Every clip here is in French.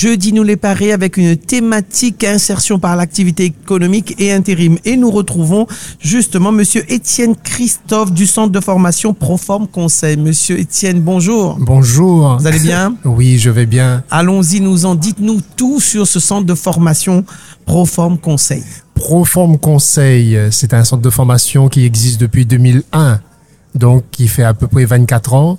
jeudi nous les parer avec une thématique insertion par l'activité économique et intérim. Et nous retrouvons justement Monsieur Étienne Christophe du centre de formation Proform Conseil. Monsieur Étienne, bonjour. Bonjour. Vous allez bien? Oui, je vais bien. Allons-y, dites-nous tout sur ce centre de formation Proform Conseil. Proform Conseil, c'est un centre de formation qui existe depuis 2001, donc qui fait à peu près 24 ans.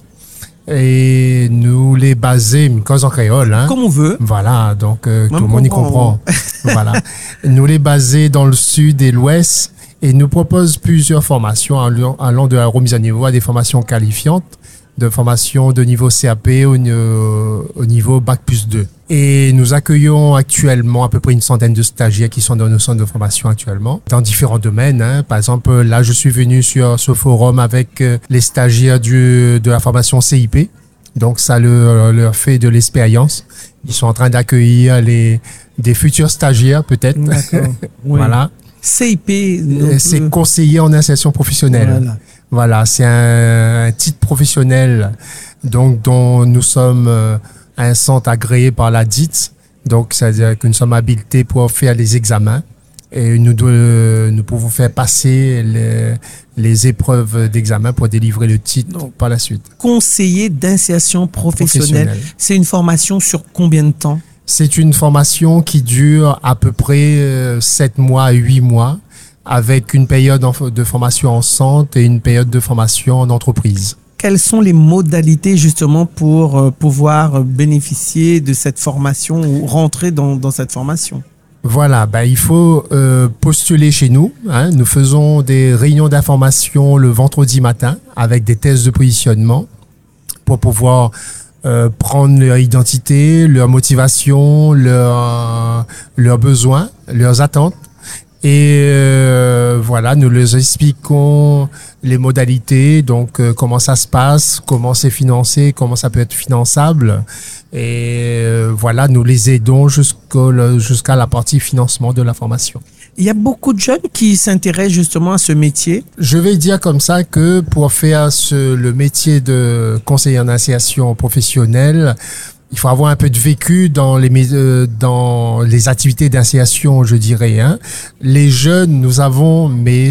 Et nous les basés, une cause en créole, hein. Comme on veut. Voilà, donc tout le monde y comprend. Voilà. Nous les basés dans le sud et l'ouest et nous propose plusieurs formations allant de la remise à niveau à des formations qualifiantes, de formations de niveau CAP au niveau Bac+2. Et nous accueillons actuellement à peu près une centaine de stagiaires qui sont dans nos centres de formation actuellement, dans différents domaines, hein. Par exemple, là, je suis venu sur ce forum avec les stagiaires de la formation CIP. Donc, ça leur fait de l'expérience. Ils sont en train d'accueillir des futurs stagiaires, peut-être. D'accord. Oui. Voilà. CIP. C'est conseiller en insertion professionnelle. Voilà, c'est un titre professionnel donc dont nous sommes un centre agréé par la DIT. Donc, c'est-à-dire que nous sommes habilités pour faire les examens et nous pouvons faire passer les épreuves d'examen pour délivrer le titre par la suite. Conseiller d'insertion professionnelle. C'est une formation sur combien de temps? C'est une formation qui dure à peu près 7 mois à 8 mois avec une période de formation en centre et une période de formation en entreprise. Quelles sont les modalités justement pour pouvoir bénéficier de cette formation ou rentrer dans cette formation? Voilà, il faut postuler chez nous, hein. Nous faisons des réunions d'information le vendredi matin avec des tests de positionnement pour pouvoir prendre leur identité, leur motivation, leurs besoins, leurs attentes. Et voilà, nous leur expliquons les modalités, donc comment ça se passe, comment c'est financé, comment ça peut être finançable. Et voilà, nous les aidons jusqu'à la partie financement de la formation. Il y a beaucoup de jeunes qui s'intéressent justement à ce métier. Je vais dire comme ça que pour faire le métier de conseiller en insertion professionnelle, il faut avoir un peu de vécu dans les activités d'insertion, je dirais, hein. Les jeunes, nous avons, mais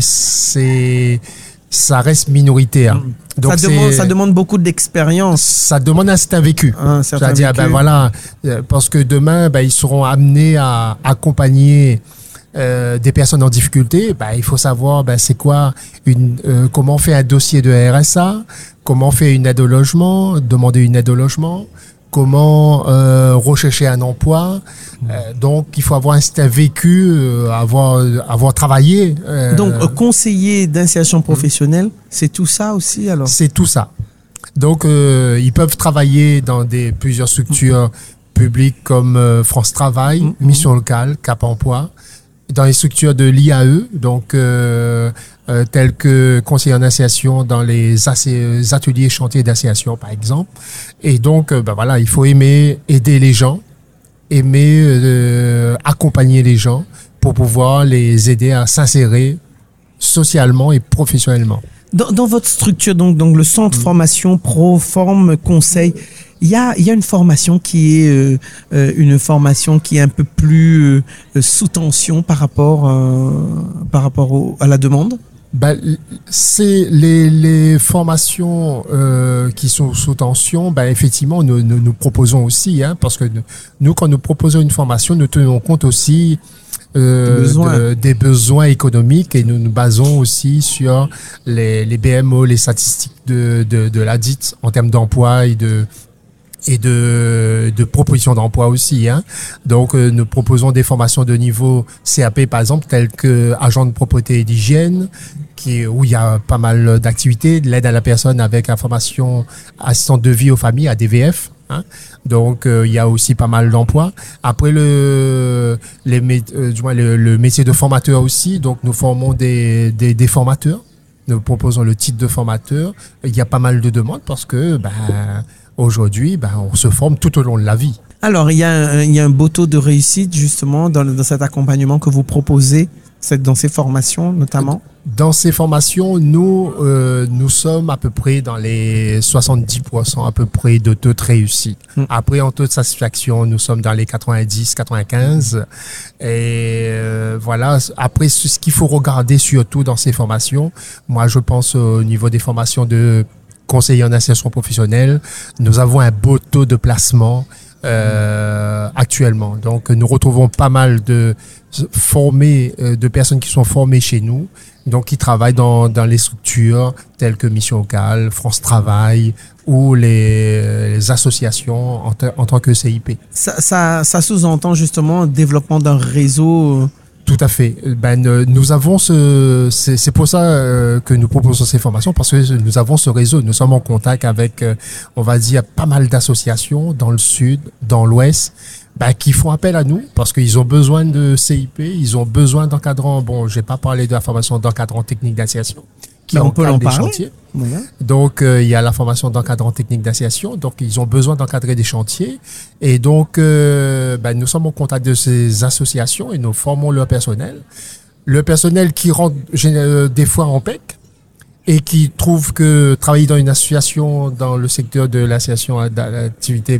ça reste minoritaire. Donc ça demande beaucoup d'expérience. Ça demande un certain vécu. C'est-à-dire, voilà, parce que demain, ils seront amenés à accompagner des personnes en difficulté. Il faut savoir, c'est quoi comment on fait un dossier de RSA, comment on fait une aide au logement, demander une aide au logement, comment rechercher un emploi. Donc, il faut avoir un certain vécu, avoir travaillé. Donc, conseiller d'insertion professionnelle, c'est tout ça aussi alors? C'est tout ça. Donc, ils peuvent travailler dans plusieurs structures publiques comme France Travail, Mission Locale, Cap Emploi, dans les structures de l'IAE, donc tels que conseiller en insertion dans les ateliers chantiers d'insertion, par exemple. Et donc, voilà, il faut aimer aider les gens, aimer accompagner les gens pour pouvoir les aider à s'insérer socialement et professionnellement. Dans votre structure, donc le centre formation Proform Conseil, il y a une formation qui est un peu plus sous tension par rapport à la demande. C'est les formations qui sont sous tension. Effectivement, nous proposons aussi, hein, parce que nous, quand nous proposons une formation, nous tenons compte aussi des besoins économiques et nous nous basons aussi sur les BMO, les statistiques de la DIT en termes d'emploi et de propositions d'emploi aussi, hein. Donc, nous proposons des formations de niveau CAP, par exemple, telles que agent de propreté et d'hygiène, où il y a pas mal d'activités, de l'aide à la personne avec la formation assistante de vie aux familles, ADVF, hein. Donc, il y a aussi pas mal d'emplois. Après, le métier de formateur aussi. Donc, nous formons des formateurs. Nous proposons le titre de formateur. Il y a pas mal de demandes parce que, aujourd'hui, on se forme tout au long de la vie. Alors, il y a un beau taux de réussite justement dans cet accompagnement que vous proposez. C'est dans ces formations notamment? Dans ces formations, nous sommes à peu près dans les 70% à peu près de taux de réussite. Après, en taux de satisfaction, nous sommes dans les 90, 95. Et voilà. Après, ce qu'il faut regarder surtout dans ces formations, moi, je pense au niveau des formations de conseillers en insertion professionnelle, nous avons un beau taux de placement actuellement. Donc, nous retrouvons pas mal de personnes qui sont formées chez nous, donc qui travaillent dans les structures telles que Mission Locale, France Travail ou les associations en tant que CIP. Ça sous-entend justement le développement d'un réseau. Tout à fait. Nous avons c'est pour ça que nous proposons ces formations, parce que nous avons ce réseau. Nous sommes en contact avec, on va dire, pas mal d'associations dans le sud, dans l'ouest, qui font appel à nous parce qu'ils ont besoin de CIP, ils ont besoin d'encadrants. Bon, j'ai pas parlé de la formation d'encadrant technique d'initiation. On peut en parler. Voilà. Donc, il y a la formation d'encadrant technique d'initiation. Donc, ils ont besoin d'encadrer des chantiers. Et donc, nous sommes en contact de ces associations et nous formons leur personnel. Le personnel qui rentre des fois en PEC et qui trouve que travailler dans une association dans le secteur de l'association d'activité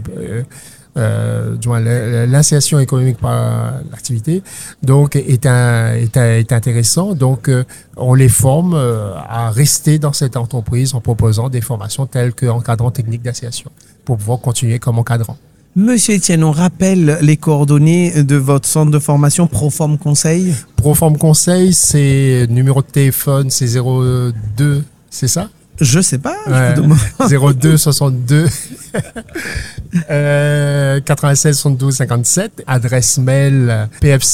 l'insertion économique par l'activité donc est intéressant. Donc on les forme à rester dans cette entreprise en proposant des formations telles que encadrant technique d'insertion pour pouvoir continuer comme encadrant. Monsieur Etienne, on rappelle les coordonnées de votre centre de formation Proform Conseil. Proform Conseil, c'est numéro de téléphone, c'est 02, c'est ça? Je sais pas. Ouais, 02 62 96 72 57. Adresse mail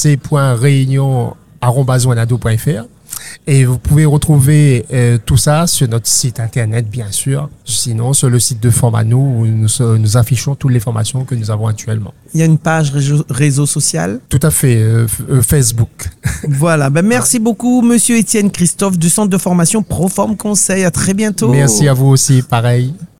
pfc.réunion@wanado.fr. Et vous pouvez retrouver tout ça sur notre site internet, bien sûr. Sinon, sur le site de Formanou, où nous affichons toutes les formations que nous avons actuellement. Il y a une page réseau social? Tout à fait, Facebook. Voilà. Merci beaucoup, monsieur Etienne Christophe, du centre de formation Proform Conseil. À très bientôt. Merci à vous aussi, pareil.